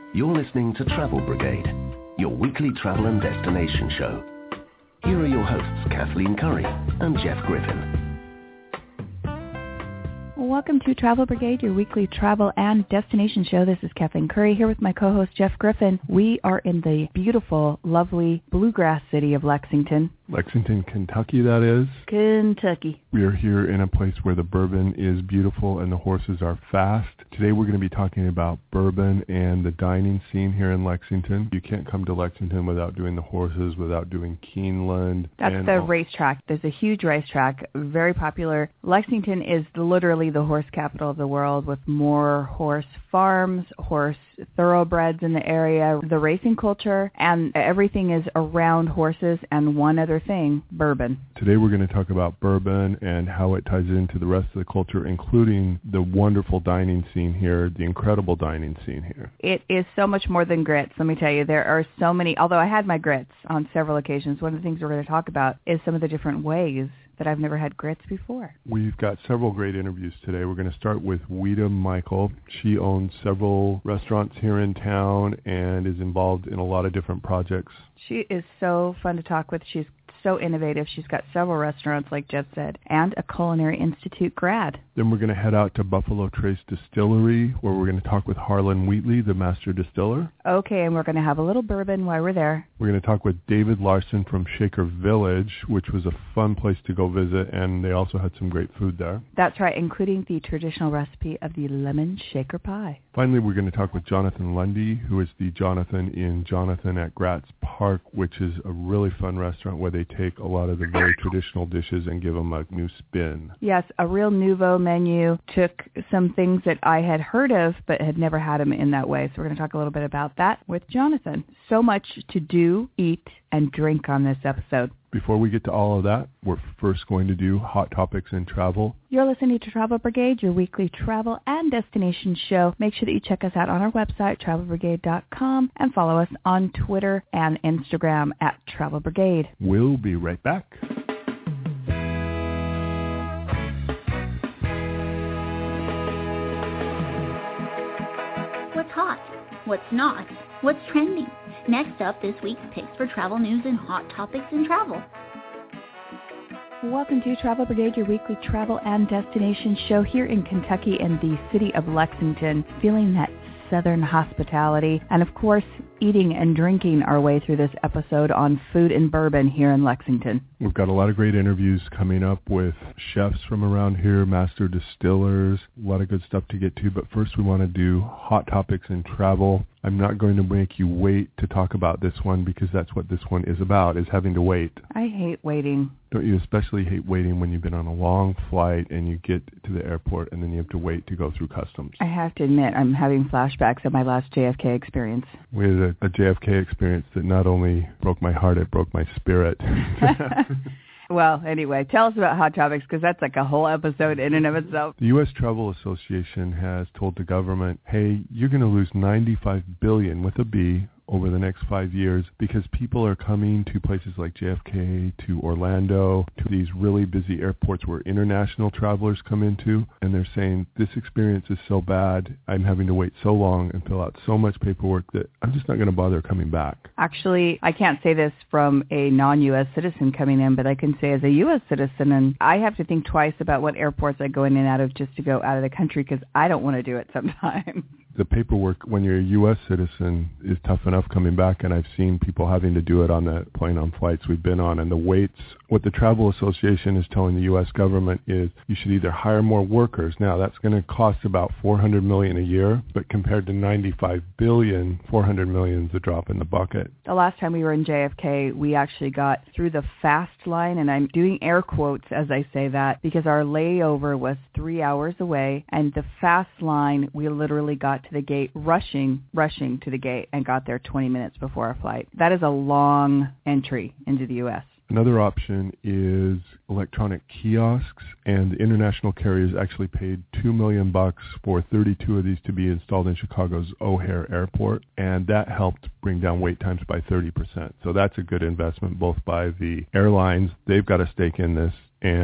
You're listening to Travel Brigade, your weekly travel and destination show. Here are your hosts, Kathleen Curry and Jeff Griffin. Welcome to Travel Brigade, your weekly travel and destination show. This is Kathleen Curry here with my co-host Jeff Griffin. We are in the beautiful, lovely bluegrass city of Lexington. Lexington, Kentucky, that is. Kentucky. We are here in a place where the bourbon is beautiful and the horses are fast. Today we're going to be talking about bourbon and the dining scene here in Lexington. You can't come to Lexington without doing the horses, without doing Keeneland. That's the racetrack. There's a huge racetrack, very popular. Lexington is literally the horse capital of the world, with more horse farms, horse thoroughbreds in the area, the racing culture, and everything is around horses and one other thing, bourbon. Today we're going to talk about bourbon and how it ties into the rest of the culture, including the wonderful dining scene here, the incredible dining scene here. It is so much more than grits, let me tell you. There are so many, although I had my grits on several occasions, one of the things we're going to talk about is some of the different ways that I've never had grits before. We've got several great interviews today. We're going to start with Weta Michael. She owns several restaurants here in town and is involved in a lot of different projects. She is so fun to talk with. She's so innovative. She's got several restaurants, like Jeff said, and a Culinary Institute grad. Then we're going to head out to Buffalo Trace Distillery, where we're going to talk with Harlan Wheatley, the master distiller. Okay, and we're going to have a little bourbon while we're there. We're going to talk with David Larson from Shaker Village, which was a fun place to go visit, and they also had some great food there. That's right, including the traditional recipe of the lemon shaker pie. Finally, we're going to talk with Jonathan Lundy, who is the Jonathan in Jonathan at Gratz Park, which is a really fun restaurant where they take a lot of the very traditional dishes and give them a new spin. Yes, a real nouveau menu. Took some things that I had heard of but had never had them in that way. So we're going to talk a little bit about that with Jonathan. So much to do, eat, and drink on this episode. Before we get to all of that, we're first going to do Hot Topics in Travel. You're listening to Travel Brigade, your weekly travel and destination show. Make sure that you check us out on our website, travelbrigade.com, and follow us on Twitter and Instagram at Travel Brigade. We'll be right back. What's hot? What's not? What's trending? Next up, this week's picks for travel news and hot topics in travel. Welcome to Travel Brigade, your weekly travel and destination show here in Kentucky in the city of Lexington, feeling that southern hospitality, and of course, eating and drinking our way through this episode on food and bourbon here in Lexington. We've got a lot of great interviews coming up with chefs from around here, master distillers, a lot of good stuff to get to. But first we want to do Hot Topics in Travel. I'm not going to make you wait to talk about this one because that's what this one is about, is having to wait. I hate waiting. Don't you especially hate waiting when you've been on a long flight and you get to the airport and then you have to wait to go through customs? I have to admit, I'm having flashbacks of my last JFK experience. We had a JFK experience that not only broke my heart, it broke my spirit. Well, anyway, tell us about Hot Topics, because that's like a whole episode in and of itself. The U.S. Travel Association has told the government, hey, you're going to lose $95 billion with a B over the next 5 years because people are coming to places like JFK, to Orlando, to these really busy airports where international travelers come into, and they're saying, this experience is so bad, I'm having to wait so long and fill out so much paperwork that I'm just not going to bother coming back. Actually, I can't say this from a non-U.S. citizen coming in, but I can say as a U.S. citizen, and I have to think twice about what airports I go in and out of just to go out of the country because I don't want to do it sometimes. The paperwork when you're a U.S. citizen is tough enough coming back, and I've seen people having to do it on the plane on flights we've been on, and the waits. What the Travel Association is telling the U.S. government is you should either hire more workers. Now, that's going to cost about $400 million a year, but compared to $95 billion, $400 million is a drop in the bucket. The last time we were in JFK, we actually got through the fast line, and I'm doing air quotes as I say that, because our layover was 3 hours away, and the fast line, we literally got to the gate, rushing to the gate, and got there 20 minutes before our flight. That is a long entry into the U.S. Another option is electronic kiosks, and the international carriers actually paid $2 million for 32 of these to be installed in Chicago's O'Hare Airport, and that helped bring down wait times by 30%. So that's a good investment, both by the airlines, they've got a stake in this, and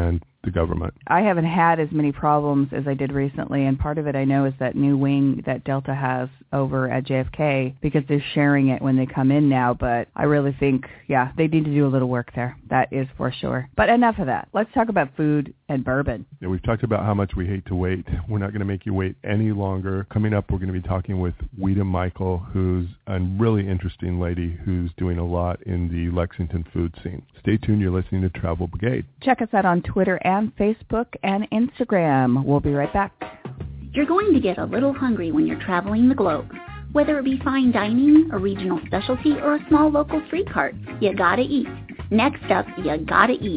the government. I haven't had as many problems as I did recently, and part of it I know is that new wing that Delta has over at JFK, because they're sharing it when they come in now, but I really think, they need to do a little work there. That is for sure. But enough of that. Let's talk about food and bourbon. Yeah, we've talked about how much we hate to wait. We're not going to make you wait any longer. Coming up, we're going to be talking with Ouida Michael, who's a really interesting lady who's doing a lot in the Lexington food scene. Stay tuned. You're listening to Travel Brigade. Check us out on Twitter and Facebook and Instagram. We'll be right back. You're going to get a little hungry when you're traveling the globe. Whether it be fine dining, a regional specialty, or a small local street cart, you gotta eat. Next up, you gotta eat.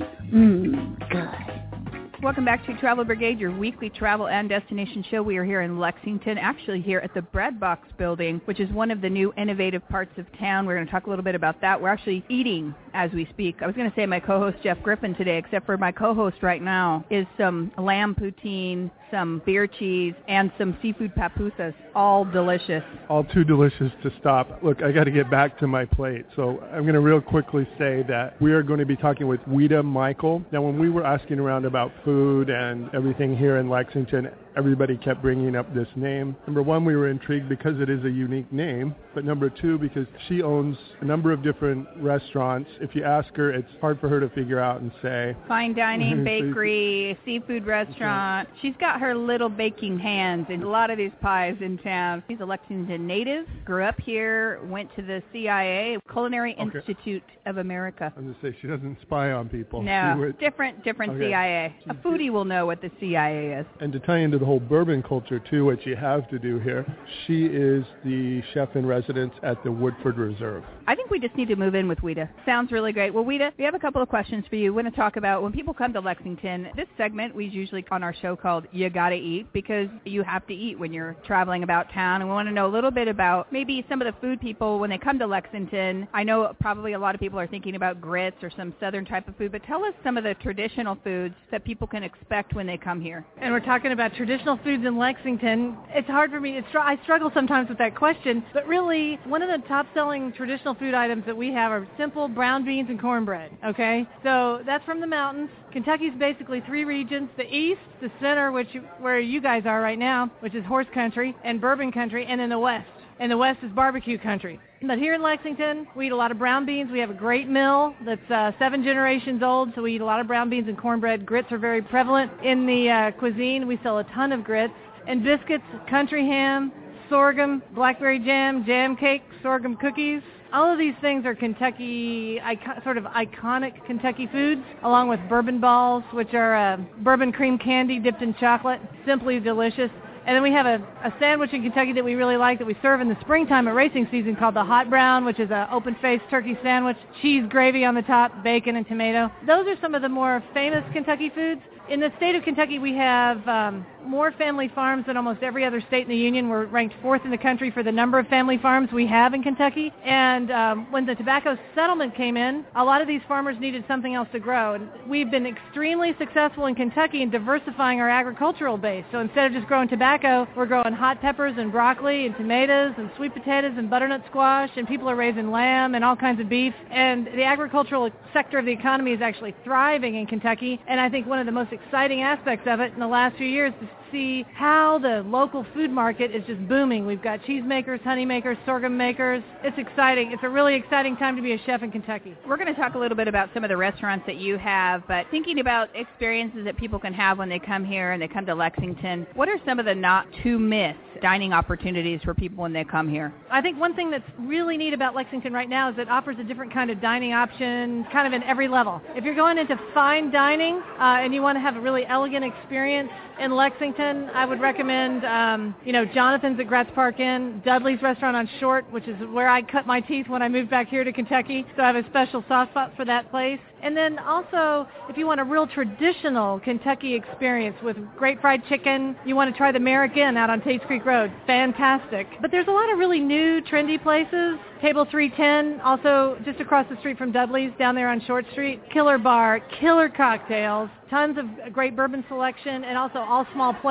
Good. Welcome back to Travel Brigade, your weekly travel and destination show. We are here in Lexington, actually here at the Bread Box building, which is one of the new innovative parts of town. We're going to talk a little bit about that. We're actually eating as we speak. I was going to say my co-host Jeff Griffin today, except for my co-host right now is some lamb poutine, some beer cheese, and some seafood papusas. All delicious. All too delicious to stop. Look, I got to get back to my plate. So I'm going to real quickly say that we are going to be talking with Ouida Michael. Now, when we were asking around about food and everything here in Lexington, everybody kept bringing up this name. Number one, we were intrigued because it is a unique name. But number two, because she owns a number of different restaurants. If you ask her, it's hard for her to figure out and say. Fine dining, bakery, seafood restaurant. She's got her little baking hands in a lot of these pies in town. She's a Lexington native, grew up here, went to the CIA, Culinary Institute of America. I was going to say, she doesn't spy on people. No, different CIA. A foodie will know what the CIA is. And to tie into the whole bourbon culture, too, what you have to do here, she is the chef in residence at the Woodford Reserve. I think we just need to move in with Ouida. Sounds really great. Well, Ouida, we have a couple of questions for you. We want to talk about when people come to Lexington. This segment we usually on our show called You Gotta Eat, because you have to eat when you're traveling about town. And we want to know a little bit about maybe some of the food people when they come to Lexington. I know probably a lot of people are thinking about grits or some southern type of food, but tell us some of the traditional foods that people can expect when they come here. And we're talking about traditional foods in Lexington. It's hard for me. I struggle sometimes with that question, but really one of the top-selling traditional food items that we have are simple brown beans and cornbread, okay? So that's from the mountains. Kentucky's basically three regions: the east, the center, where you guys are right now, which is horse country and bourbon country, and then the west. And the west is barbecue country. But here in Lexington, we eat a lot of brown beans. We have a great mill that's 7 generations old, so we eat a lot of brown beans and cornbread. Grits are very prevalent in the cuisine. We sell a ton of grits. And biscuits, country ham, sorghum, blackberry jam, jam cake, sorghum cookies. All of these things are Kentucky, sort of iconic Kentucky foods, along with bourbon balls, which are bourbon cream candy dipped in chocolate. Simply delicious. And then we have a sandwich in Kentucky that we really like that we serve in the springtime at racing season called the Hot Brown, which is an open-faced turkey sandwich, cheese gravy on the top, bacon and tomato. Those are some of the more famous Kentucky foods. In the state of Kentucky, we have more family farms than almost every other state in the union. We're ranked 4th in the country for the number of family farms we have in Kentucky. And when the tobacco settlement came in, a lot of these farmers needed something else to grow. And we've been extremely successful in Kentucky in diversifying our agricultural base. So instead of just growing tobacco, we're growing hot peppers and broccoli and tomatoes and sweet potatoes and butternut squash, and people are raising lamb and all kinds of beef. And the agricultural sector of the economy is actually thriving in Kentucky. And I think one of the most exciting aspects of it in the last few years is to see how the local food market is just booming. We've got cheese makers, honey makers, sorghum makers. It's exciting. It's a really exciting time to be a chef in Kentucky. We're going to talk a little bit about some of the restaurants that you have, but thinking about experiences that people can have when they come here and they come to Lexington, what are some of the not to miss dining opportunities for people when they come here? I think one thing that's really neat about Lexington right now is it offers a different kind of dining option kind of in every level. If you're going into fine dining and you want to have a really elegant experience in Lexington, I would recommend, Jonathan's at Gratz Park Inn, Dudley's Restaurant on Short, which is where I cut my teeth when I moved back here to Kentucky. So I have a special soft spot for that place. And then also, if you want a real traditional Kentucky experience with great fried chicken, you want to try the Merrick Inn out on Tates Creek Road. Fantastic. But there's a lot of really new, trendy places. Table 310, also just across the street from Dudley's, down there on Short Street. Killer bar, killer cocktails, tons of great bourbon selection, and also all small plates.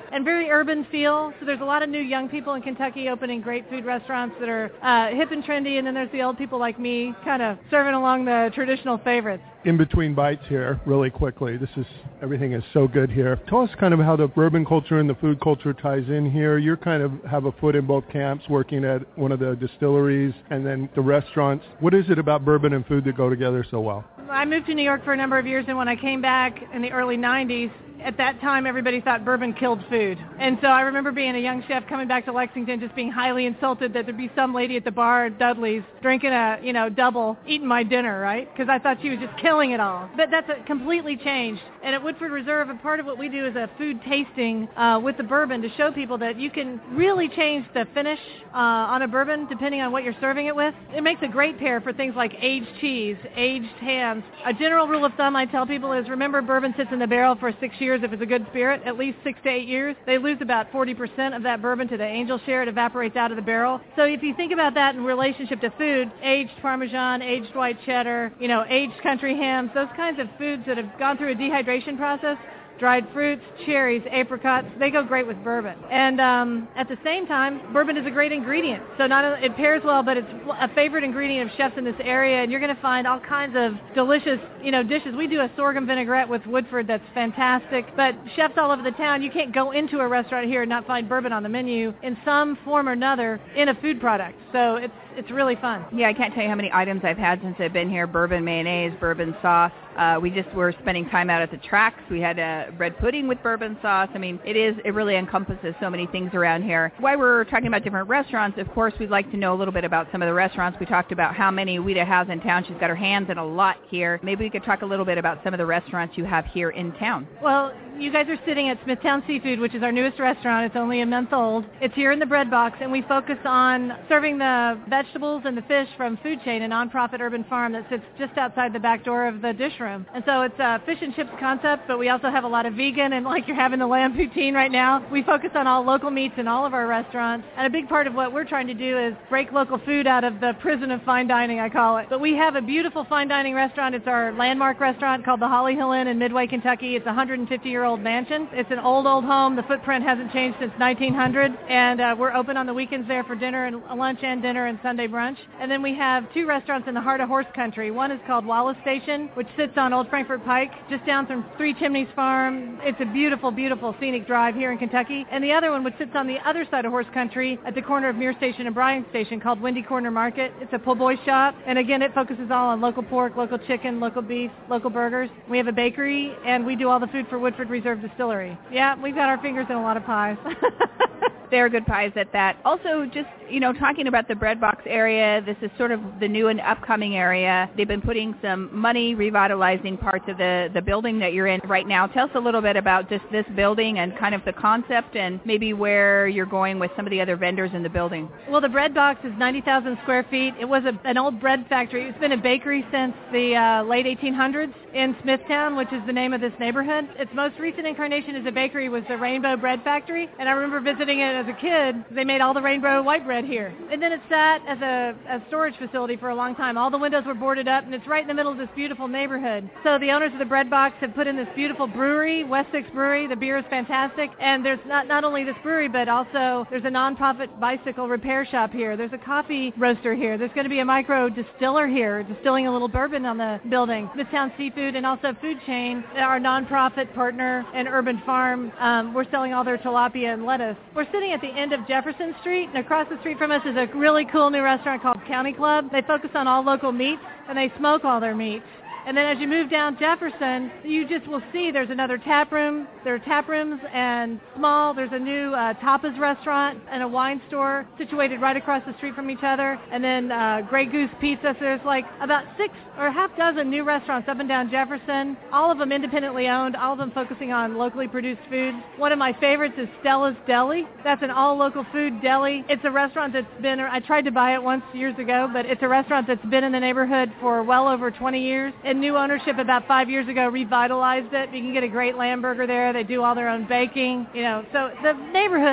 and very urban feel. So there's a lot of new young people in Kentucky opening great food restaurants that are hip and trendy, and then there's the old people like me kind of serving along the traditional favorites. In between bites here, really quickly, everything is so good here. Tell us kind of how the bourbon culture and the food culture ties in here. You kind of have a foot in both camps, working at one of the distilleries and then the restaurants. What is it about bourbon and food that go together so well? I moved to New York for a number of years, and when I came back in the early 90s, at that time, everybody thought bourbon killed food. And so I remember being a young chef coming back to Lexington, just being highly insulted that there'd be some lady at the bar at Dudley's drinking a, double, eating my dinner, right? Because I thought she was just killing it all. But that's completely changed. And at Woodford Reserve, a part of what we do is a food tasting with the bourbon to show people that you can really change the finish on a bourbon depending on what you're serving it with. It makes a great pair for things like aged cheese, aged hams. A general rule of thumb I tell people is remember bourbon sits in the barrel for 6 years if it's a good spirit, at least 6 to 8 years. They lose about 40% of that bourbon to the angel share. It evaporates out of the barrel. So if you think about that in relationship to food, aged Parmesan, aged white cheddar, aged country hams, those kinds of foods that have gone through a dehydration process, dried fruits, cherries, apricots, they go great with bourbon. And at the same time, bourbon is a great ingredient. So not only it pairs well, but it's a favorite ingredient of chefs in this area, and you're going to find all kinds of delicious, dishes. We do a sorghum vinaigrette with Woodford that's fantastic, but chefs all over the town, you can't go into a restaurant here and not find bourbon on the menu in some form or another in a food product. So it's really fun. Yeah, I can't tell you how many items I've had since I've been here. Bourbon mayonnaise, bourbon sauce. We just were spending time out at the tracks. We had a bread pudding with bourbon sauce. I mean, it really encompasses so many things around here. While we're talking about different restaurants, of course, we'd like to know a little bit about some of the restaurants. We talked about how many Ouida has in town. She's got her hands in a lot here. Maybe we could talk a little bit about some of the restaurants you have here in town. Well, you guys are sitting at Smithtown Seafood, which is our newest restaurant. It's only a month old. It's here in the bread box, and we focus on serving the vegetables and the fish from Food Chain, a nonprofit urban farm that sits just outside the back door of the dish room. And so it's a fish and chips concept, but we also have a lot of vegan, and like you're having the lamb poutine right now, we focus on all local meats in all of our restaurants. And a big part of what we're trying to do is break local food out of the prison of fine dining, I call it. But we have a beautiful fine dining restaurant. It's our landmark restaurant called the Holly Hill Inn in Midway, Kentucky. It's a 150-year-old mansion. It's an old home. The footprint hasn't changed since 1900, and we're open on the weekends there for dinner and lunch and dinner and Sunday brunch. And then we have two restaurants in the heart of horse country. One is called Wallace Station, which sits on Old Frankfort Pike, just down from Three Chimneys Farm. It's a beautiful, beautiful scenic drive here in Kentucky. And the other one, which sits on the other side of horse country at the corner of Muir Station and Bryan Station, called Windy Corner Market. It's a po' boy shop, and again, it focuses all on local pork, local chicken, local beef, local burgers. We have a bakery, and we do all the food for Woodford Reserve Distillery. Yeah, we've got our fingers in a lot of pies. They're good pies at that. Also, just, talking about the bread box area, this is sort of the new and upcoming area. They've been putting some money revitalizing parts of the building that you're in right now. Tell us a little bit about just this building and kind of the concept and maybe where you're going with some of the other vendors in the building. Well, the bread box is 90,000 square feet. It was an old bread factory. It's been a bakery since the late 1800s in Smithtown, which is the name of this neighborhood. Its most recent incarnation as a bakery was the Rainbow Bread Factory, and I remember visiting it as a kid. They made all the rainbow white bread here. And then it sat as a storage facility for a long time. All the windows were boarded up, and it's right in the middle of this beautiful neighborhood. So the owners of the bread box have put in this beautiful brewery, West Six Brewery. The beer is fantastic. And there's not only this brewery, but also there's a nonprofit bicycle repair shop here. There's a coffee roaster here. There's going to be a micro distiller here, distilling a little bourbon on the building. Smithtown Seafood and also Food Chain, our nonprofit partner and urban farm, we're selling all their tilapia and lettuce. We're sitting at the end of Jefferson Street, and across the street from us is a really cool new restaurant called County Club. They focus on all local meats, and they smoke all their meats. And then as you move down Jefferson, you just will see there's another tap room. There are tap rooms and small. There's a new tapas restaurant and a wine store situated right across the street from each other. And then Grey Goose Pizza. So there's like about 6 or half dozen new restaurants up and down Jefferson, all of them independently owned, all of them focusing on locally produced foods. One of my favorites is Stella's Deli. That's an all-local food deli. It's a restaurant that's been, I tried to buy it once years ago, but it's a restaurant that's been in the neighborhood for well over 20 years. And new ownership about 5 years ago revitalized it. You can get a great lamb burger there. They do all their own baking, So the neighborhood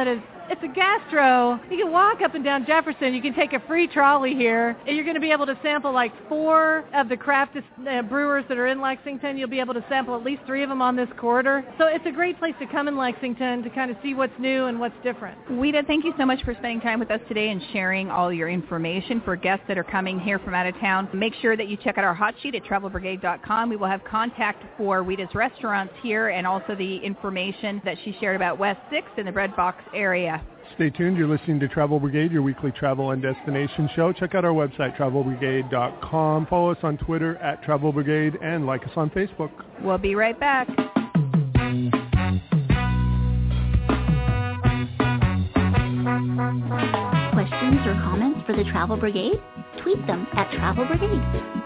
It's a gastro. You can walk up and down Jefferson. You can take a free trolley here, and you're going to be able to sample like 4 of the craft brewers that are in Lexington. You'll be able to sample at least 3 of them on this corridor. So it's a great place to come in Lexington to kind of see what's new and what's different. Weta, thank you so much for spending time with us today and sharing all your information for guests that are coming here from out of town. Make sure that you check out our hot sheet at travelbrigade.com. We will have contact for Weta's restaurants here and also the information that she shared about West 6th in the Bread Box area. Stay tuned. You're listening to Travel Brigade, your weekly travel and destination show. Check out our website, travelbrigade.com. Follow us on Twitter at Travel Brigade and like us on Facebook. We'll be right back. Questions or comments for the Travel Brigade? Tweet them at Travel Brigade.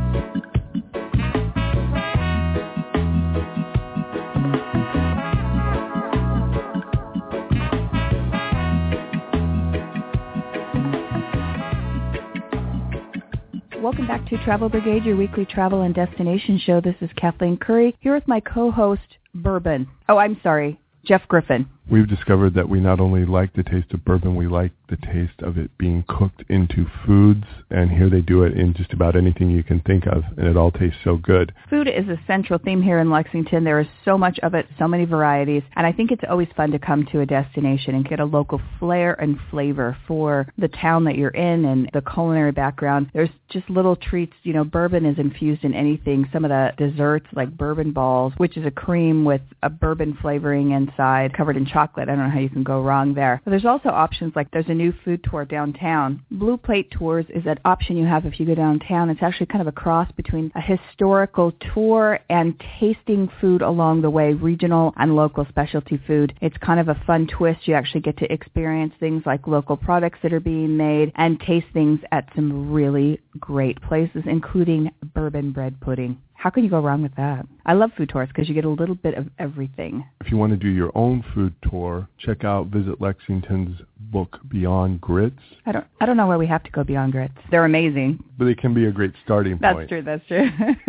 Welcome back to Travel Brigade, your weekly travel and destination show. This is Kathleen Curry, here with my co-host, Jeff Griffin. We've discovered that we not only like the taste of bourbon, we like the taste of it being cooked into foods, and here they do it in just about anything you can think of, and it all tastes so good. Food is a central theme here in Lexington. There is so much of it, so many varieties, and I think it's always fun to come to a destination and get a local flair and flavor for the town that you're in and the culinary background. There's just little treats. You know, bourbon is infused in anything. Some of the desserts, like bourbon balls, which is a cream with a bourbon flavoring inside, covered in chocolate. I don't know how you can go wrong there. But there's also options like there's a new food tour downtown. Blue Plate Tours is an option you have if you go downtown. It's actually kind of a cross between a historical tour and tasting food along the way, regional and local specialty food. It's kind of a fun twist. You actually get to experience things like local products that are being made and taste things at some really great places, including bourbon bread pudding. How can you go wrong with that? I love food tours because you get a little bit of everything. If you want to do your own food tour, check out Visit Lexington's book, Beyond Grits. I don't know where we have to go beyond grits. They're amazing. But they can be a great starting point. That's true.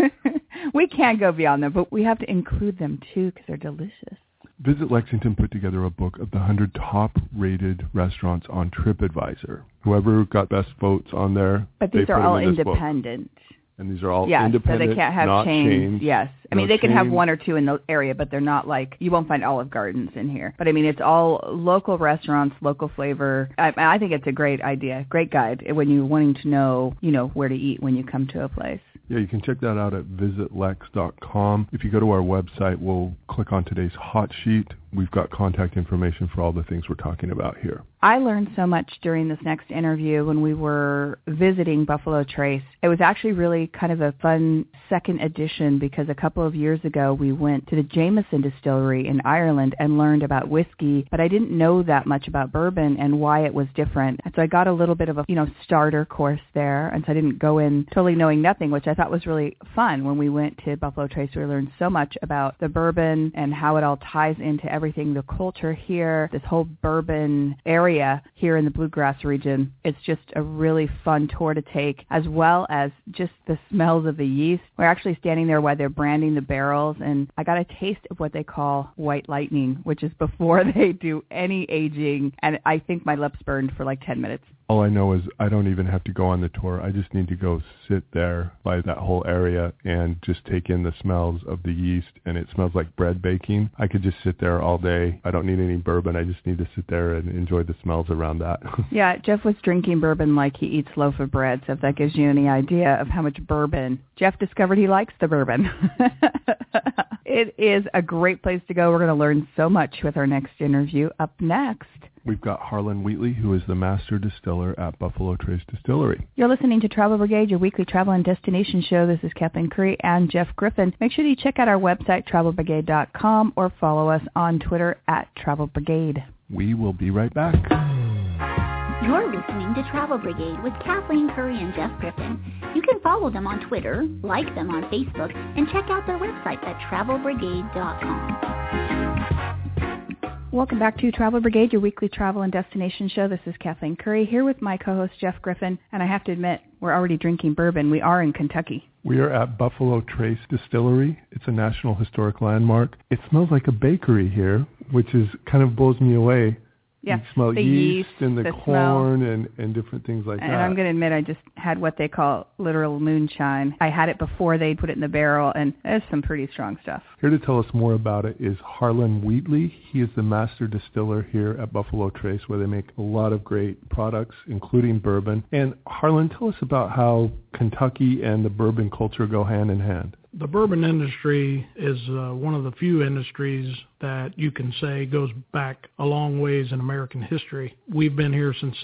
We can't go beyond them, but we have to include them too because they're delicious. Visit Lexington put together a book of the 100 top-rated restaurants on TripAdvisor. Whoever got best votes on there, but these are all independent. And these are all independent, so they can't have not chains. Yes. I mean, they can have one or two in the area, but they're not like, you won't find Olive Gardens in here. But I mean, it's all local restaurants, local flavor. I think it's a great idea, great guide when you're wanting to know, where to eat when you come to a place. Yeah, you can check that out at visitlex.com. If you go to our website, we'll click on today's hot sheet. We've got contact information for all the things we're talking about here. I learned so much during this next interview when we were visiting Buffalo Trace. It was actually really kind of a fun second edition because a couple of years ago we went to the Jameson Distillery in Ireland and learned about whiskey, but I didn't know that much about bourbon and why it was different. And so I got a little bit of a, starter course there, and so I didn't go in totally knowing nothing, which I thought was really fun. When we went to Buffalo Trace, we learned so much about the bourbon and how it all ties into everything, the culture here, this whole bourbon area here in the Bluegrass region. It's just a really fun tour to take, as well as just the smells of the yeast. We're actually standing there while they're branding the barrels, and I got a taste of what they call white lightning, which is before they do any aging, and I think my lips burned for like 10 minutes. All I know is I don't even have to go on the tour. I just need to go sit there by that whole area and just take in the smells of the yeast, and it smells like bread baking. I could just sit there all day. I don't need any bourbon. I just need to sit there and enjoy the smells around that. Yeah, Jeff was drinking bourbon like he eats loaf of bread, so if that gives you any idea of how much bourbon. Jeff discovered he likes the bourbon. It is a great place to go. We're going to learn so much with our next interview. Up next, we've got Harlan Wheatley, who is the master distiller at Buffalo Trace Distillery. You're listening to Travel Brigade, your weekly travel and destination show. This is Kathleen Curry and Jeff Griffin. Make sure you check out our website, travelbrigade.com, or follow us on Twitter at Travel Brigade. We will be right back. You're listening to Travel Brigade with Kathleen Curry and Jeff Griffin. You can follow them on Twitter, like them on Facebook, and check out their website at travelbrigade.com. Welcome back to Travel Brigade, your weekly travel and destination show. This is Kathleen Curry here with my co-host Jeff Griffin, and I have to admit, we're already drinking bourbon. We are in Kentucky. We are at Buffalo Trace Distillery. It's a National Historic Landmark. It smells like a bakery here, which is kind of blows me away. Yeah. You smell the yeast and the corn smell. and different things like that. And I'm going to admit, I just had what they call literal moonshine. I had it before they put it in the barrel, and there's some pretty strong stuff. Here to tell us more about it is Harlan Wheatley. He is the master distiller here at Buffalo Trace, where they make a lot of great products, including bourbon. And Harlan, tell us about how Kentucky and the bourbon culture go hand in hand. The bourbon industry is one of the few industries that you can say goes back a long ways in American history. We've been here since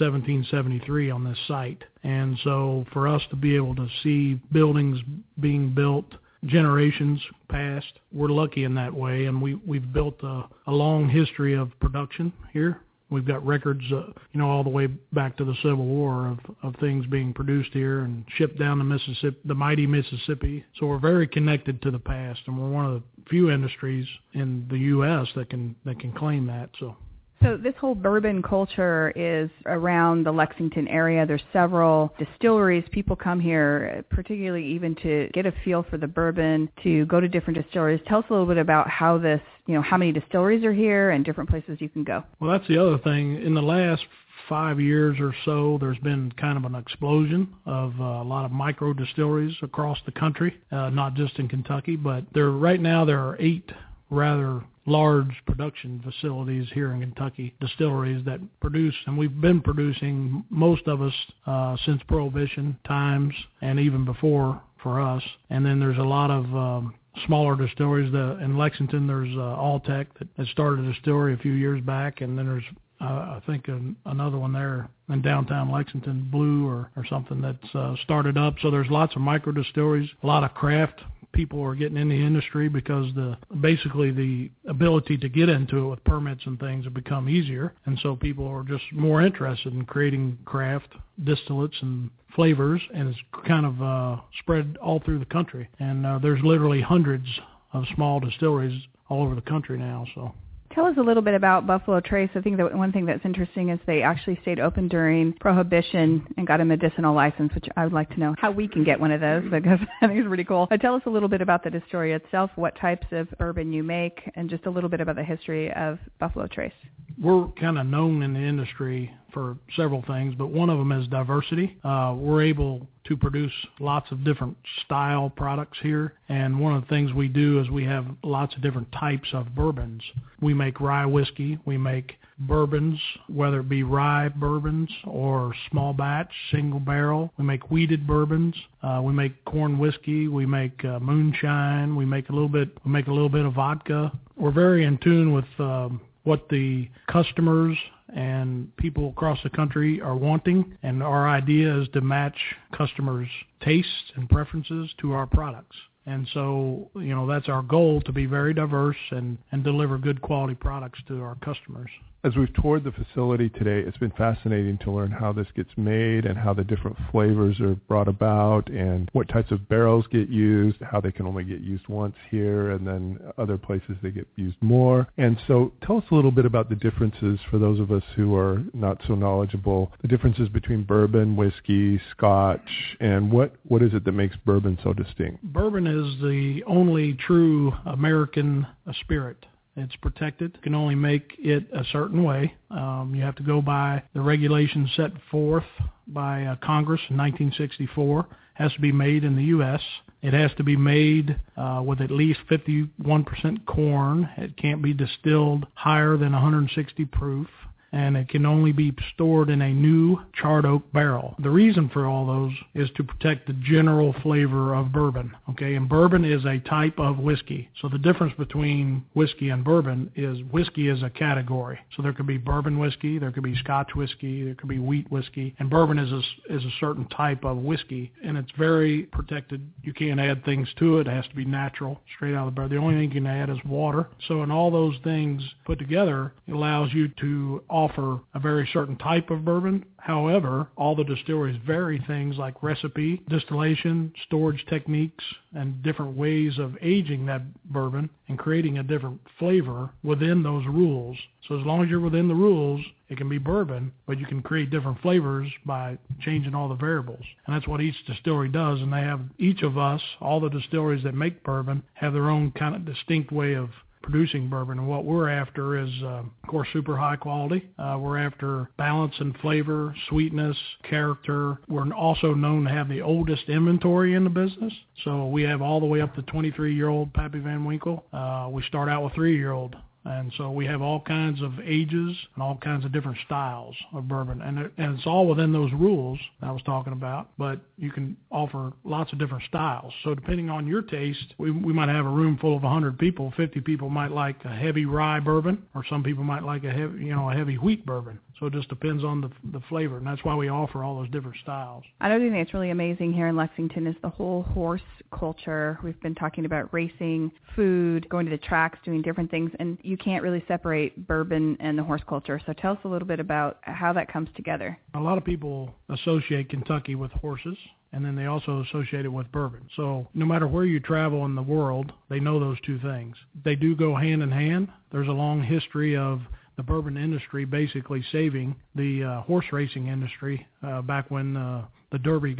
1773 on this site. And so for us to be able to see buildings being built generations past, we're lucky in that way. And we've built a long history of production here. We've got records, all the way back to the Civil War of things being produced here and shipped down the Mississippi, the mighty Mississippi. So we're very connected to the past, and we're one of the few industries in the U.S. that can claim that. So this whole bourbon culture is around the Lexington area. There's several distilleries. People come here, particularly even to get a feel for the bourbon, to go to different distilleries. Tell us a little bit about how this, how many distilleries are here and different places you can go. Well, that's the other thing. In the last 5 years or so, there's been kind of an explosion of a lot of micro distilleries across the country, not just in Kentucky, but right now there are 8 rather large production facilities here in Kentucky, distilleries that produce, and we've been producing, most of us, since Prohibition times and even before for us. And then there's a lot of smaller distilleries. In Lexington, there's Alltech that started a distillery a few years back, and then there's I think another one there in downtown Lexington, Blue or something that's started up. So there's lots of micro distilleries, a lot of craft people are getting in the industry because basically the ability to get into it with permits and things have become easier. And so people are just more interested in creating craft distillates and flavors, and it's kind of spread all through the country. And there's literally hundreds of small distilleries all over the country now. So. Tell us a little bit about Buffalo Trace. I think that one thing that's interesting is they actually stayed open during Prohibition and got a medicinal license, which I would like to know how we can get one of those, because I think it's pretty cool. Tell us a little bit about the distillery itself, what types of bourbon you make, and just a little bit about the history of Buffalo Trace. We're kind of known in the industry for several things, but one of them is diversity. We're able to produce lots of different style products here, and one of the things we do is we have lots of different types of bourbons. We make rye whiskey, we make bourbons, whether it be rye bourbons or small batch, single barrel. We make wheated bourbons. We make corn whiskey. We make moonshine. We make a little bit of vodka. We're very in tune with what the customers and people across the country are wanting, and our idea is to match customers' tastes and preferences to our products. And so, that's our goal, to be very diverse and deliver good quality products to our customers. As we've toured the facility today, it's been fascinating to learn how this gets made and how the different flavors are brought about and what types of barrels get used, how they can only get used once here and then other places they get used more. And so tell us a little bit about the differences for those of us who are not so knowledgeable, the differences between bourbon, whiskey, scotch, and what is it that makes bourbon so distinct? Bourbon is the only true American spirit. It's protected. You can only make it a certain way. You have to go by the regulations set forth by Congress in 1964. It has to be made in the U.S. It has to be made with at least 51% corn. It can't be distilled higher than 160 proof. And it can only be stored in a new charred oak barrel. The reason for all those is to protect the general flavor of bourbon, okay? And bourbon is a type of whiskey. So the difference between whiskey and bourbon is whiskey is a category. So there could be bourbon whiskey, there could be Scotch whiskey, there could be wheat whiskey, and bourbon is a certain type of whiskey, and it's very protected. You can't add things to it. It has to be natural, straight out of the barrel. The only thing you can add is water. So in all those things put together, it allows you to offer a very certain type of bourbon. However, all the distilleries vary things like recipe, distillation, storage techniques, and different ways of aging that bourbon and creating a different flavor within those rules. So as long as you're within the rules, it can be bourbon, but you can create different flavors by changing all the variables. And that's what each distillery does. And they have, each of us, all the distilleries that make bourbon, have their own kind of distinct way of producing bourbon. And what we're after is, of course, super high quality. We're after balance and flavor, sweetness, character. We're also known to have the oldest inventory in the business. So we have all the way up to 23-year-old Pappy Van Winkle. We start out with 3-year-old. And so we have all kinds of ages and all kinds of different styles of bourbon. And it's all within those rules I was talking about, but you can offer lots of different styles. So depending on your taste, we might have a room full of 100 people. 50 people might like a heavy rye bourbon, or some people might like a heavy wheat bourbon. So it just depends on the flavor, and that's why we offer all those different styles. Another thing that's really amazing here in Lexington is the whole horse culture. We've been talking about racing, food, going to the tracks, doing different things, and you can't really separate bourbon and the horse culture. So tell us a little bit about how that comes together. A lot of people associate Kentucky with horses, and then they also associate it with bourbon. So no matter where you travel in the world, they know those two things. They do go hand in hand. There's a long history of the bourbon industry basically saving the horse racing industry back when the Derby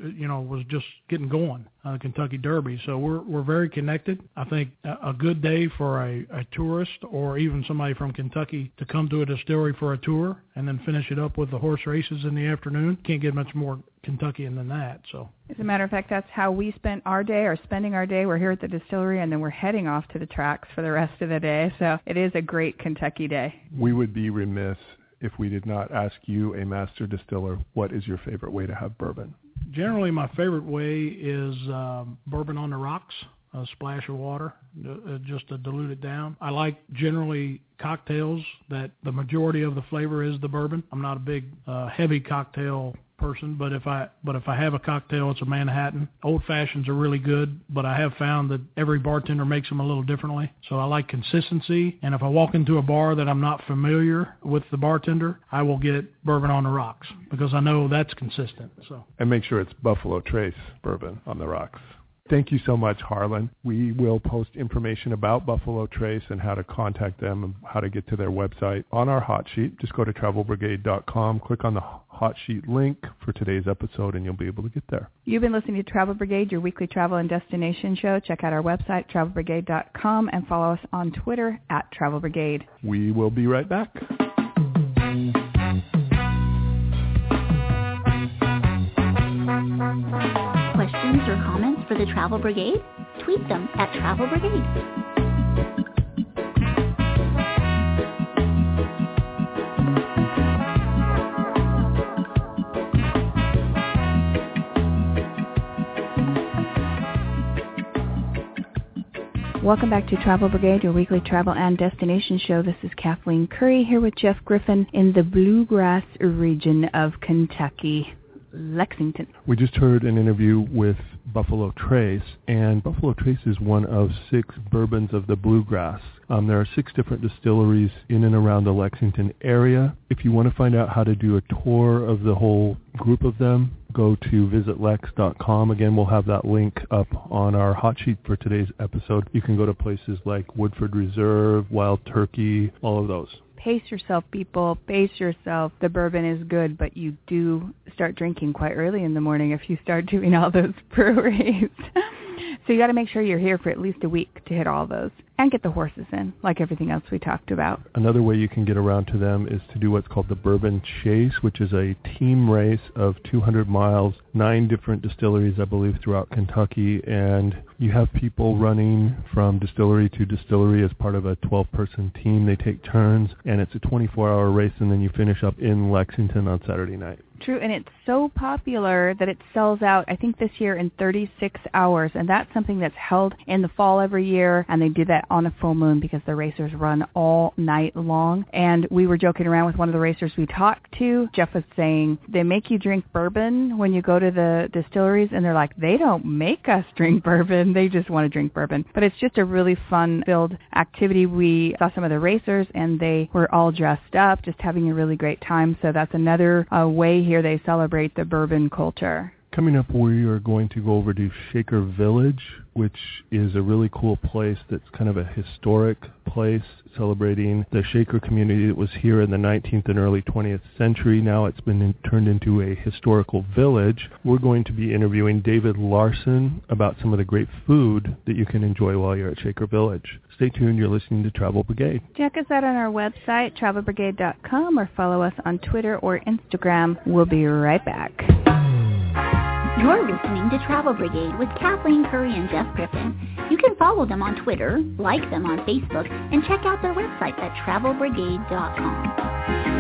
was just getting going, the Kentucky Derby. So we're very connected. I think a good day for a tourist or even somebody from Kentucky to come to a distillery for a tour and then finish it up with the horse races in the afternoon. Can't get much more Kentuckian than that. So, as a matter of fact, that's how we spent our day, or spending our day. We're here at the distillery, and then we're heading off to the tracks for the rest of the day. So it is a great Kentucky day. We would be remiss if we did not ask you, a master distiller, what is your favorite way to have bourbon? Generally, my favorite way is bourbon on the rocks, a splash of water, just to dilute it down. I like generally cocktails that the majority of the flavor is the bourbon. I'm not a big heavy cocktail person, but if I have a cocktail, it's a Manhattan. Old fashions are really good, but I have found that every bartender makes them a little differently. So I like consistency, and if I walk into a bar that I'm not familiar with the bartender, I will get bourbon on the rocks because I know that's consistent. So, and make sure it's Buffalo Trace bourbon on the rocks. Thank you so much, Harlan. We will post information about Buffalo Trace and how to contact them and how to get to their website on our hot sheet. Just go to travelbrigade.com, click on the hot sheet link for today's episode, and you'll be able to get there. You've been listening to Travel Brigade, your weekly travel and destination show. Check out our website, travelbrigade.com, and follow us on Twitter at Travel Brigade. We will be right back. Questions or comments for the Travel Brigade? Tweet them at Travel Brigade. Welcome back to Travel Brigade, your weekly travel and destination show. This is Kathleen Curry here with Jeff Griffin in the Bluegrass region of Kentucky, Lexington. We just heard an interview with Buffalo Trace, and Buffalo Trace is one of 6 bourbons of the Bluegrass. There are 6 different distilleries in and around the Lexington area. If you want to find out how to do a tour of the whole group of them, go to visitlex.com. Again, we'll have that link up on our hot sheet for today's episode. You can go to places like Woodford Reserve, Wild Turkey, all of those. Pace yourself, people. Pace yourself. The bourbon is good, but you do start drinking quite early in the morning if you start doing all those breweries. So you got to make sure you're here for at least a week to hit all those and get the horses in, like everything else we talked about. Another way you can get around to them is to do what's called the Bourbon Chase, which is a team race of 200 miles, 9 different distilleries, I believe, throughout Kentucky. And you have people running from distillery to distillery as part of a 12-person team. They take turns, and it's a 24-hour race, and then you finish up in Lexington on Saturday night. True, and it's so popular that it sells out, I think this year, in 36 hours, and that's something that's held in the fall every year, and they do that on a full moon because the racers run all night long. And we were joking around with one of the racers we talked to. Jeff was saying they make you drink bourbon when you go to the distilleries, and they're like, they don't make us drink bourbon, they just want to drink bourbon. But it's just a really fun-filled activity. We saw some of the racers, and they were all dressed up, just having a really great time. So that's another way here they celebrate the bourbon culture. Coming up, we are going to go over to Shaker Village, which is a really cool place that's kind of a historic place celebrating the Shaker community that was here in the 19th and early 20th century. Now it's been turned into a historical village. We're going to be interviewing David Larson about some of the great food that you can enjoy while you're at Shaker Village. Stay tuned. You're listening to Travel Brigade. Check us out on our website, travelbrigade.com, or follow us on Twitter or Instagram. We'll be right back. You're listening to Travel Brigade with Kathleen Curry and Jeff Griffin. You can follow them on Twitter, like them on Facebook, and check out their website at travelbrigade.com.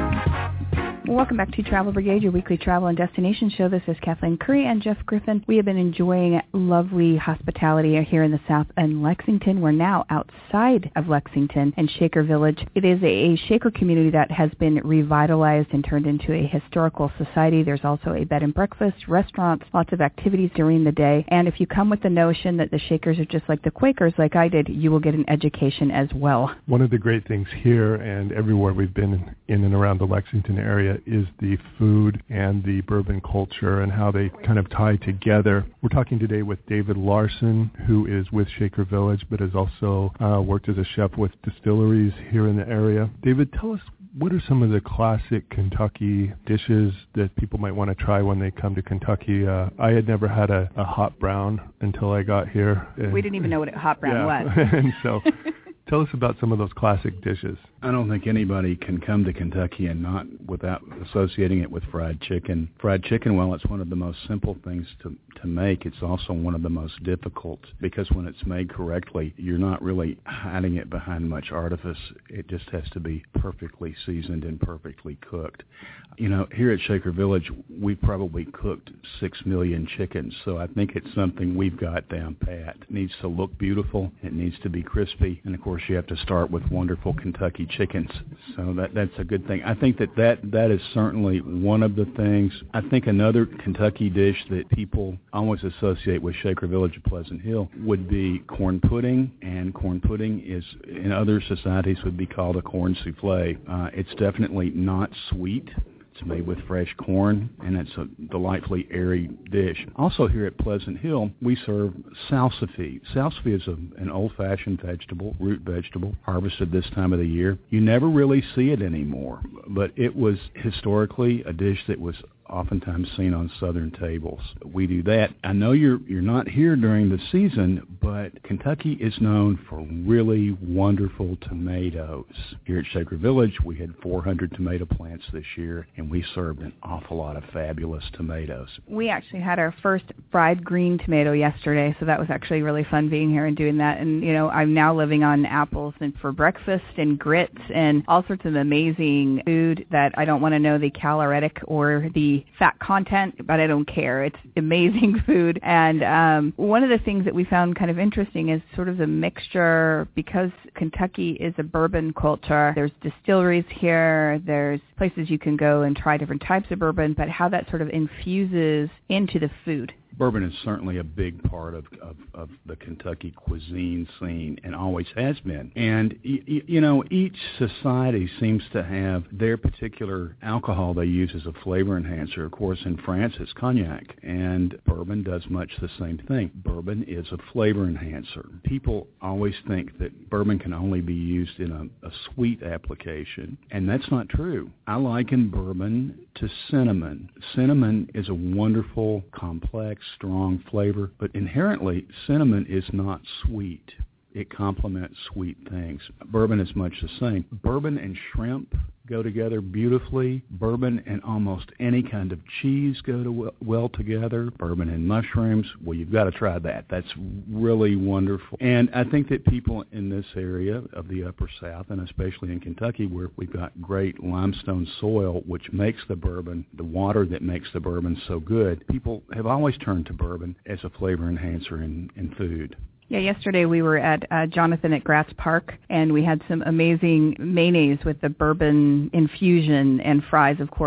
Welcome back to Travel Brigade, your weekly travel and destination show. This is Kathleen Curry and Jeff Griffin. We have been enjoying lovely hospitality here in the South in Lexington. We're now outside of Lexington in Shaker Village. It is a Shaker community that has been revitalized and turned into a historical society. There's also a bed and breakfast, restaurants, lots of activities during the day. And if you come with the notion that the Shakers are just like the Quakers, like I did, you will get an education as well. One of the great things here and everywhere we've been in and around the Lexington area is the food and the bourbon culture and how they kind of tie together. We're talking today with David Larson, who is with Shaker Village, but has also worked as a chef with distilleries here in the area. David, tell us, what are some of the classic Kentucky dishes that people might want to try when they come to Kentucky? I had never had a hot brown until I got here. We didn't even know what a hot brown was. And so tell us about some of those classic dishes. I don't think anybody can come to Kentucky and not without associating it with fried chicken. Fried chicken, while it's one of the most simple things to make, it's also one of the most difficult, because when it's made correctly, you're not really hiding it behind much artifice. It just has to be perfectly seasoned and perfectly cooked. You know, here at Shaker Village, we've probably cooked 6 million chickens, so I think it's something we've got down pat. It needs to look beautiful. It needs to be crispy. And, of course, you have to start with wonderful Kentucky chickens. So that's a good thing. I think that is certainly one of the things. I think another Kentucky dish that people always associate with Shaker Village of Pleasant Hill would be corn pudding, and corn pudding is, in other societies, would be called a corn souffle. It's definitely not sweet. It's made with fresh corn, and it's a delightfully airy dish. Also here at Pleasant Hill, we serve salsify. Salsify is an old-fashioned vegetable, root vegetable, harvested this time of the year. You never really see it anymore, but it was historically a dish that was oftentimes seen on southern tables. We do that. I know you're not here during the season, but Kentucky is known for really wonderful tomatoes. Here at Shaker Village, we had 400 tomato plants this year, and we served an awful lot of fabulous tomatoes. We actually had our first fried green tomato yesterday, so that was actually really fun being here and doing that. And, you know, I'm now living on apples and for breakfast and grits and all sorts of amazing food that I don't want to know the caloric or the fat content, but I don't care. It's amazing food. And one of the things that we found kind of interesting is sort of the mixture, because Kentucky is a bourbon culture. There's distilleries here. There's places you can go and try different types of bourbon, but how that sort of infuses into the food. Bourbon is certainly a big part of the Kentucky cuisine scene and always has been. And, you know, each society seems to have their particular alcohol they use as a flavor enhancer. Of course, in France, it's cognac, and bourbon does much the same thing. Bourbon is a flavor enhancer. People always think that bourbon can only be used in a sweet application, and that's not true. I liken bourbon to cinnamon. Cinnamon is a wonderful, complex, strong flavor, but inherently cinnamon is not sweet. It complements sweet things. Bourbon is much the same. Bourbon and shrimp go together beautifully. Bourbon and almost any kind of cheese go well together. Bourbon and mushrooms, well, you've got to try that. That's really wonderful. And I think that people in this area of the Upper South, and especially in Kentucky, where we've got great limestone soil, which makes the bourbon, the water that makes the bourbon so good, people have always turned to bourbon as a flavor enhancer in food. Yeah, yesterday we were at Jonathan at Grass Park, and we had some amazing mayonnaise with the bourbon infusion and fries, of course.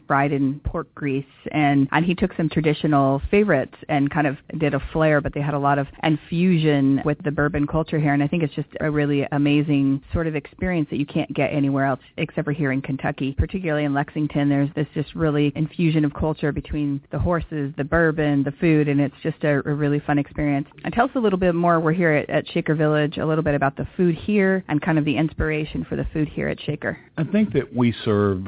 fried in pork grease, and he took some traditional favorites and kind of did a flair, but they had a lot of infusion with the bourbon culture here, and I think it's just a really amazing sort of experience that you can't get anywhere else except for here in Kentucky. Particularly in Lexington, there's this just really infusion of culture between the horses, the bourbon, the food, and it's just a really fun experience. And tell us a little bit more. We're here at Shaker Village, a little bit about the food here and kind of the inspiration for the food here at Shaker. I think that we serve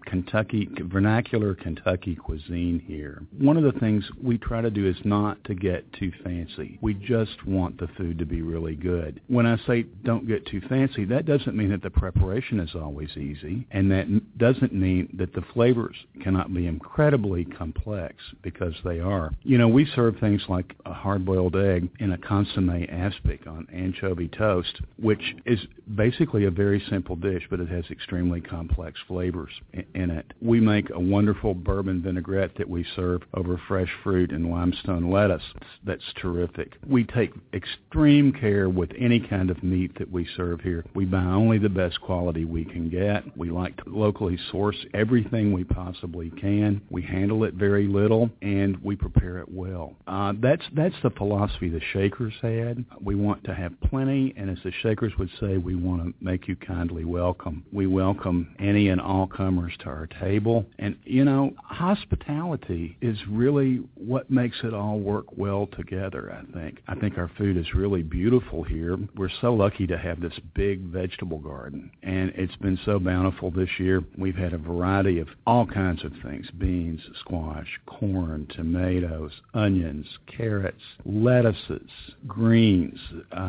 vernacular Kentucky cuisine here. One of the things we try to do is not to get too fancy. We just want the food to be really good. When I say don't get too fancy, that doesn't mean that the preparation is always easy, and that doesn't mean that the flavors cannot be incredibly complex, because they are. You know, we serve things like a hard-boiled egg in a consommé aspic on anchovy toast, which is basically a very simple dish, but it has extremely complex flavors in it. We make a wonderful bourbon vinaigrette that we serve over fresh fruit and limestone lettuce. That's terrific. We take extreme care with any kind of meat that we serve here. We buy only the best quality we can get. We like to locally source everything we possibly can. We handle it very little, and we prepare it well. That's the philosophy the Shakers had. We want to have plenty, and as the Shakers would say, we want to make you kindly welcome. We welcome any and all comers to our table. And, you know, hospitality is really what makes it all work well together, I think. I think our food is really beautiful here. We're so lucky to have this big vegetable garden, and it's been so bountiful this year. We've had a variety of all kinds of things: beans, squash, corn, tomatoes, onions, carrots, lettuces, greens,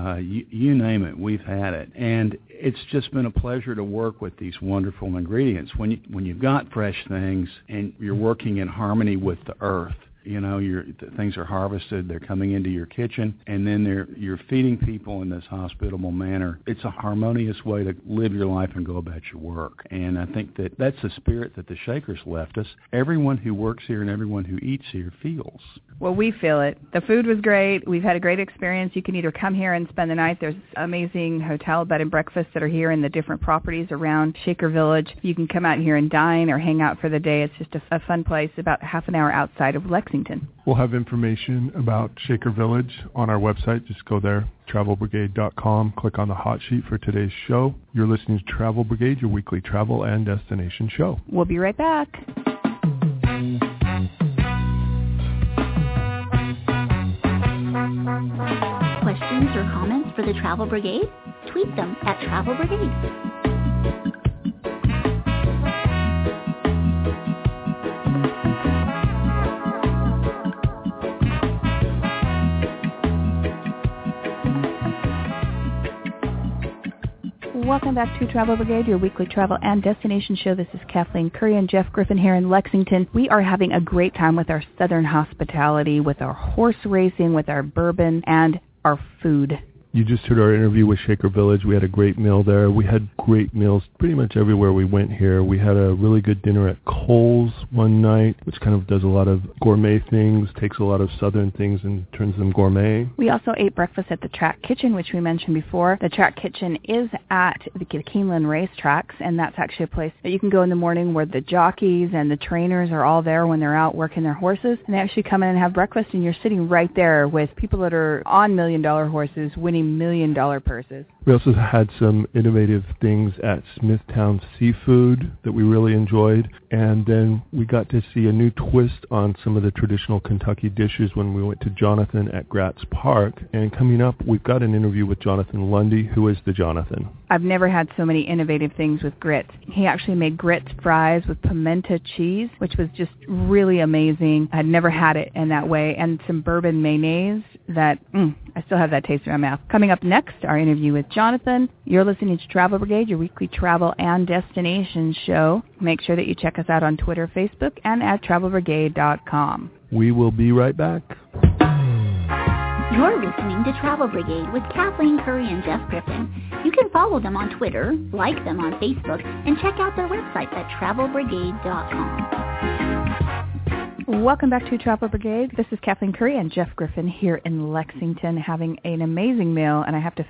you name it, we've had it. And it's just been a pleasure to work with these wonderful ingredients. When you've got fresh things and you're working in harmony with the earth, you know, things are harvested, they're coming into your kitchen, and then you're feeding people in this hospitable manner. It's a harmonious way to live your life and go about your work. And I think that's the spirit that the Shakers left us. Everyone who works here and everyone who eats here feels. Well, we feel it. The food was great. We've had a great experience. You can either come here and spend the night. There's amazing hotel bed and breakfasts that are here in the different properties around Shaker Village. You can come out here and dine or hang out for the day. It's just a fun place about half an hour outside of Lexington. We'll have information about Shaker Village on our website. Just go there, travelbrigade.com, click on the hot sheet for today's show. You're listening to Travel Brigade, your weekly travel and destination show. We'll be right back. Questions or comments for the Travel Brigade? Tweet them at Travel Brigade. Welcome back to Travel Brigade, your weekly travel and destination show. This is Kathleen Curry and Jeff Griffin here in Lexington. We are having a great time with our Southern hospitality, with our horse racing, with our bourbon, and our food. You just heard our interview with Shaker Village. We had a great meal there. We had great meals pretty much everywhere we went here. We had a really good dinner at Cole's one night, which kind of does a lot of gourmet things, takes a lot of Southern things and turns them gourmet. We also ate breakfast at the Track Kitchen, which we mentioned before. The Track Kitchen is at the Keeneland Racetracks, and that's actually a place that you can go in the morning where the jockeys and the trainers are all there when they're out working their horses. And they actually come in and have breakfast, and you're sitting right there with people that are on $1 million horses winning $1 million purses. We also had some innovative things at Smithtown Seafood that we really enjoyed. And then we got to see a new twist on some of the traditional Kentucky dishes when we went to Jonathan at Gratz Park. And coming up, we've got an interview with Jonathan Lundy, who is the Jonathan. I've never had so many innovative things with grits. He actually made grits fries with pimento cheese, which was just really amazing. I'd never had it in that way. And some bourbon mayonnaise that, I still have that taste in my mouth. Coming up next, our interview with Jonathan. You're listening to Travel Brigade, your weekly travel and destination show. Make sure that you check us out on Twitter, Facebook, and at travelbrigade.com. We will be right back. You're listening to Travel Brigade with Kathleen Curry and Jeff Griffin. You can follow them on Twitter, like them on Facebook, and check out their website at travelbrigade.com. Welcome back to Travel Brigade. This is Kathleen Curry and Jeff Griffin here in Lexington having an amazing meal, and I have to say,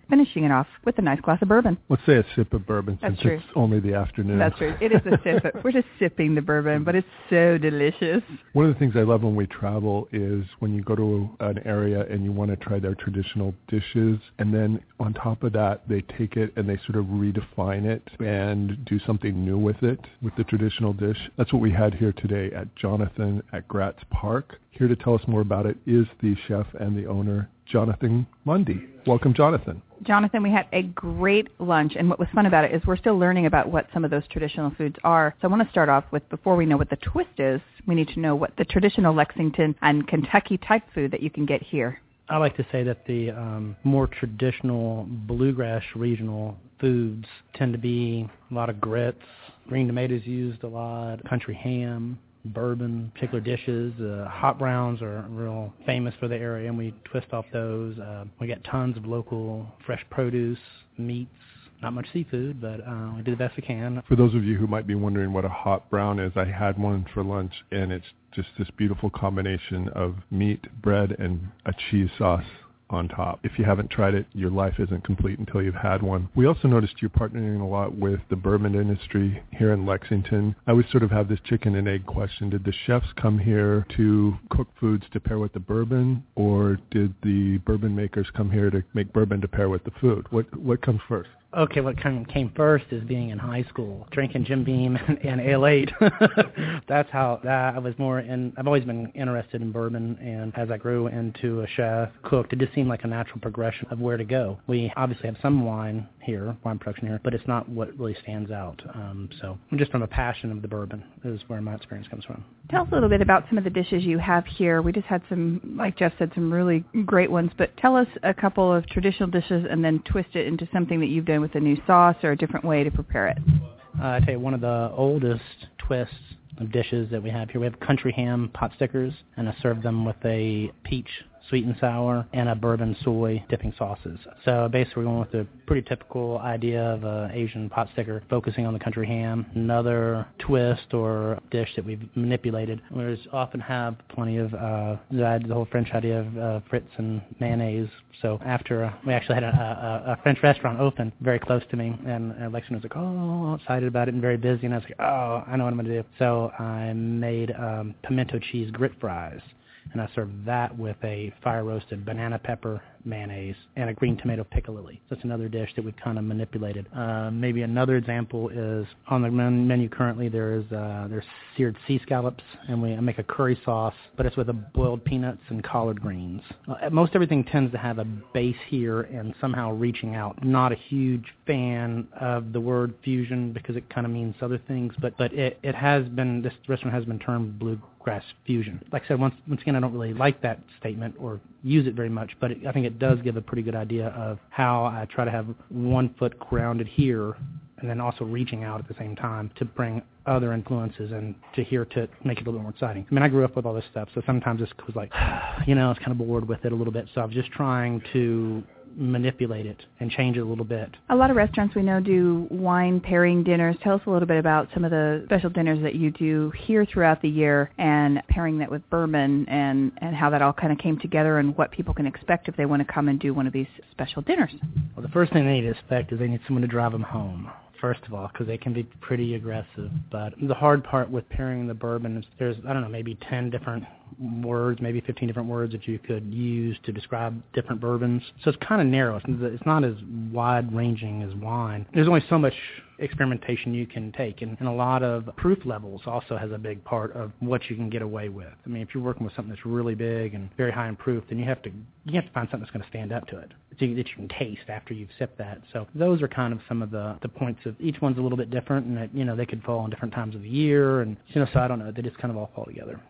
finishing it off with a nice glass of bourbon. Let's say a sip of bourbon since it's only the afternoon. That's true. It is a sip. We're just sipping the bourbon, but it's so delicious. One of the things I love when we travel is when you go to an area and you want to try their traditional dishes, and then on top of that, they take it and they sort of redefine it and do something new with it, with the traditional dish. That's what we had here today at Jonathan at Gratz Park. Here to tell us more about it is the chef and the owner, Jonathan Mundy. Welcome, Jonathan. Jonathan, we had a great lunch, and what was fun about it is we're still learning about what some of those traditional foods are. So I want to start off with, before we know what the twist is, we need to know what the traditional Lexington and Kentucky type food that you can get here. I like to say that the more traditional bluegrass regional foods tend to be a lot of grits, green tomatoes used a lot, country ham, bourbon, particular dishes. Hot browns are real famous for the area, and we twist off those. We get tons of local fresh produce, meats, not much seafood, but we do the best we can. For those of you who might be wondering what a hot brown is, I had one for lunch, and it's just this beautiful combination of meat, bread, and a cheese sauce on top. If you haven't tried it, your life isn't complete until you've had one. We also noticed you're partnering a lot with the bourbon industry here in Lexington. I always sort of have this chicken and egg question. Did the chefs come here to cook foods to pair with the bourbon, or did the bourbon makers come here to make bourbon to pair with the food? What comes first? Okay, what came first is being in high school, drinking Jim Beam and Ale 8. That's how I was more in. I've always been interested in bourbon, and as I grew into a chef, cooked, it just seemed like a natural progression of where to go. We obviously have some wine production here, but it's not what really stands out. So just from a passion of the bourbon is where my experience comes from. Tell us a little bit about some of the dishes you have here. We just had some, like Jeff said, some really great ones, but tell us a couple of traditional dishes and then twist it into something that you've done with a new sauce or a different way to prepare it. I tell you, one of the oldest twists of dishes that we have here, we have country ham pot stickers, and I serve them with a peach sweet and sour and a bourbon soy dipping sauces. So basically we're going with the pretty typical idea of an Asian pot sticker, focusing on the country ham. Another twist or dish that we've manipulated, we often have plenty of the whole French idea of frites and mayonnaise. So after we actually had a French restaurant open very close to me, and Lexington was like, oh, excited about it and very busy, and I was like, oh, I know what I'm going to do. So I made pimento cheese grit fries, and I served that with a fire-roasted banana pepper mayonnaise and a green tomato piccalilli. So that's another dish that we've kind of manipulated. Maybe another example is on the menu currently there's seared sea scallops, and I make a curry sauce, but it's with boiled peanuts and collard greens. Most everything tends to have a base here and somehow reaching out. Not a huge fan of the word fusion because it kind of means other things, but it has been, this restaurant has been termed bluegrass fusion. Like I said, once again, I don't really like that statement or use it very much, but I think it does give a pretty good idea of how I try to have one foot grounded here and then also reaching out at the same time to bring other influences and to here to make it a little bit more exciting. I mean, I grew up with all this stuff, so sometimes it was like, I was kind of bored with it a little bit, so I was just trying to manipulate it and change it a little bit. A lot of restaurants we know do wine pairing dinners. Tell us a little bit about some of the special dinners that you do here throughout the year and pairing that with bourbon and how that all kind of came together and what people can expect if they want to come and do one of these special dinners. Well, the first thing they need to expect is they need someone to drive them home, first of all, because they can be pretty aggressive. But the hard part with pairing the bourbon is there's, maybe 10 different words, maybe 15 different words that you could use to describe different bourbons. So it's kind of narrow. It's not as wide-ranging as wine. There's only so much experimentation you can take, and a lot of proof levels also has a big part of what you can get away with. I mean, if you're working with something that's really big and very high in proof, then you have to find something that's going to stand up to it that you can taste after you've sipped that. So those are kind of some of the points of each one's a little bit different, and they could fall on different times of the year, and so I don't know, they just kind of all fall together.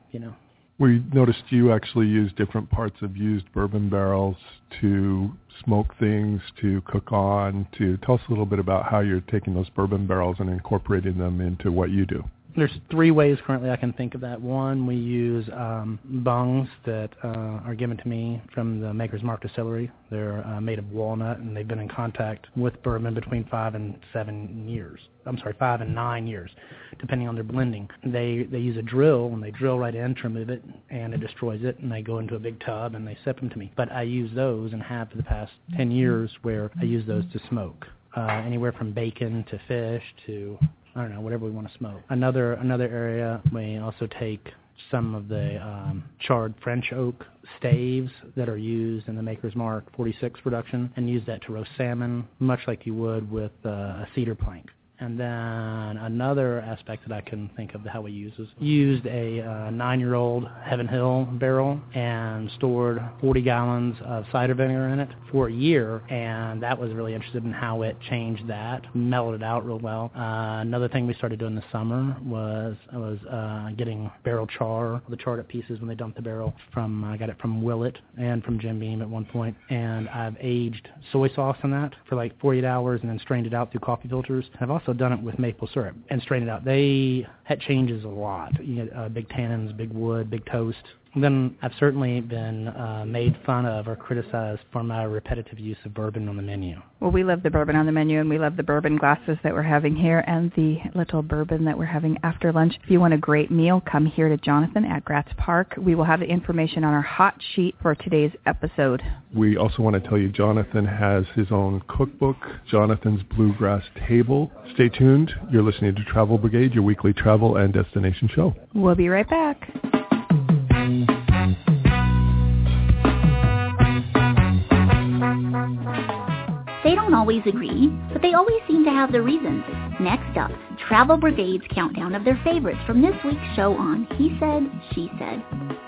We noticed you actually use different parts of used bourbon barrels to smoke things, to cook on. To tell us a little bit about how you're taking those bourbon barrels and incorporating them into what you do. There's 3 ways currently I can think of that. One, we use bungs that are given to me from the Maker's Mark Distillery. They're made of walnut, and they've been in contact with bourbon between 5 and 9 years, depending on their blending. They use a drill, and they drill right in to remove it, and it destroys it, and they go into a big tub, and they sip them to me. But I use those and have for the past 10 years where I use those to smoke. Anywhere from bacon to fish to, I don't know, whatever we want to smoke. Another area, we also take some of the charred French oak staves that are used in the Maker's Mark 46 production and use that to roast salmon, much like you would with a cedar plank. And then another aspect that I can think of how we used a 9-year-old Heaven Hill barrel and stored 40 gallons of cider vinegar in it for a year, and that was really interested in how it changed that, mellowed it out real well. Another thing we started doing this summer was getting barrel char, the charred up pieces when they dumped the barrel I got it from Willett and from Jim Beam at one point, and I've aged soy sauce in that for like 48 hours and then strained it out through coffee filters. I've also done it with maple syrup and strained it out. That changes a lot. You get big tannins, big wood, big toast. And then I've certainly been made fun of or criticized for my repetitive use of bourbon on the menu. Well, we love the bourbon on the menu, and we love the bourbon glasses that we're having here and the little bourbon that we're having after lunch. If you want a great meal, come here to Jonathan at Gratz Park. We will have the information on our hot sheet for today's episode. We also want to tell you Jonathan has his own cookbook, Jonathan's Bluegrass Table. Stay tuned. You're listening to Travel Brigade, your weekly travel and destination show. We'll be right back. They don't always agree, but they always seem to have their reasons. Next up, Travel Brigade's countdown of their favorites from this week's show on He Said, She Said.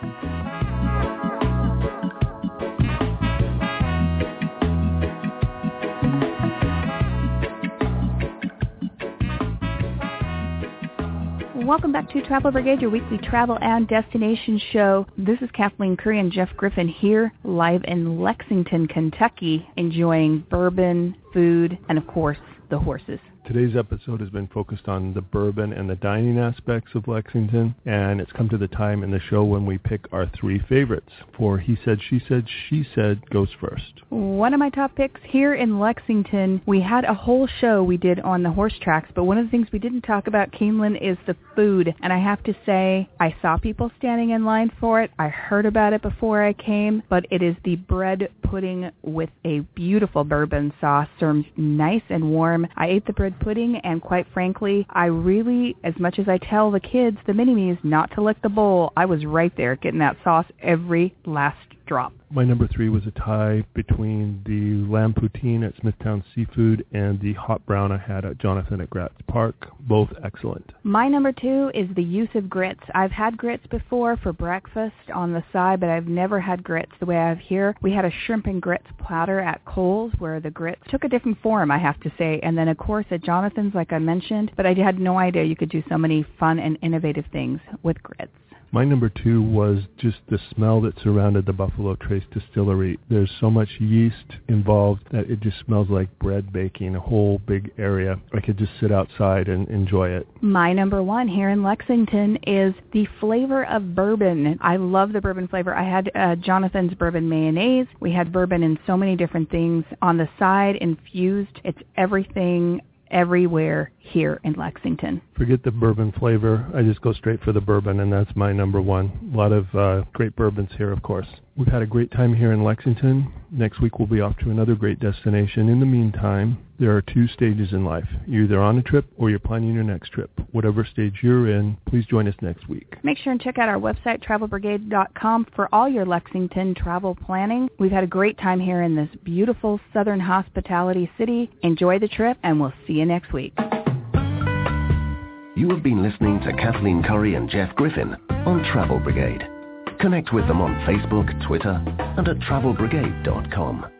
Welcome back to Travel Brigade, your weekly travel and destination show. This is Kathleen Curry and Jeff Griffin here live in Lexington, Kentucky, enjoying bourbon, food, and of course, the horses. Today's episode has been focused on the bourbon and the dining aspects of Lexington, and it's come to the time in the show when we pick our 3 favorites. For He Said, She Said, She Said goes first. One of my top picks here in Lexington, we had a whole show we did on the horse tracks, but one of the things we didn't talk about, Keeneland, is the food. And I have to say, I saw people standing in line for it. I heard about it before I came, but it is the bread pudding with a beautiful bourbon sauce, served nice and warm. I ate the bread pudding, and quite frankly, I really, as much as I tell the kids, the mini-me's, not to lick the bowl, I was right there getting that sauce every last drop. My number 3 was a tie between the lamb poutine at Smithtown Seafood and the hot brown I had at Jonathan at Gratz Park. Both excellent. My number 2 is the use of grits. I've had grits before for breakfast on the side, but I've never had grits the way I have here. We had a shrimp and grits platter at Kohl's where the grits took a different form, I have to say. And then, of course, at Jonathan's, like I mentioned, but I had no idea you could do so many fun and innovative things with grits. My number 2 was just the smell that surrounded the Buffalo Trace Distillery. There's so much yeast involved that it just smells like bread baking, a whole big area. I could just sit outside and enjoy it. My number 1 here in Lexington is the flavor of bourbon. I love the bourbon flavor. I had Jonathan's bourbon mayonnaise. We had bourbon in so many different things on the side, infused. It's everything, everywhere here in Lexington. Forget the bourbon flavor. I just go straight for the bourbon, and that's my number 1. A lot of great bourbons here, of course. We've had a great time here in Lexington. Next week we'll be off to another great destination. In the meantime, there are 2 stages in life. You're either on a trip or you're planning your next trip. Whatever stage you're in, please join us next week. Make sure and check out our website, travelbrigade.com, for all your Lexington travel planning. We've had a great time here in this beautiful southern hospitality city. Enjoy the trip, and we'll see you next week. You have been listening to Kathleen Curry and Jeff Griffin on Travel Brigade. Connect with them on Facebook, Twitter, and at travelbrigade.com.